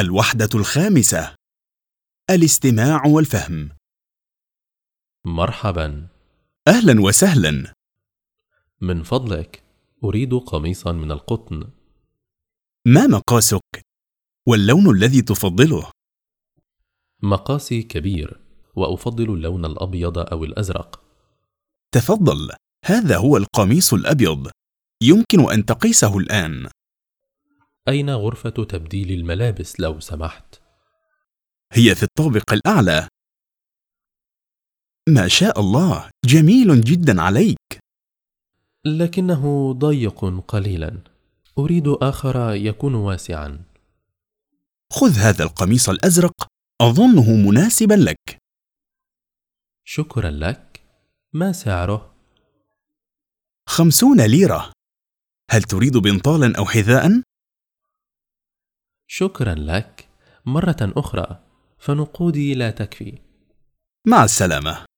الوحدة الخامسة: الاستماع والفهم. مرحبا. أهلا وسهلا. من فضلك أريد قميصا من القطن. ما مقاسك؟ واللون الذي تفضله؟ مقاسي كبير وأفضل اللون الأبيض أو الأزرق. تفضل، هذا هو القميص الأبيض، يمكن أن تقيسه الآن. أين غرفة تبديل الملابس لو سمحت؟ هي في الطابق الأعلى. ما شاء الله، جميل جدا عليك. لكنه ضيق قليلا، أريد آخر يكون واسعا. خذ هذا القميص الأزرق، أظنه مناسبا لك. شكرا لك. ما سعره؟ 50 ليرة. هل تريد بنطالا أو حذاء؟ شكرا لك. مرة أخرى، فنقودي لا تكفي. مع السلامة.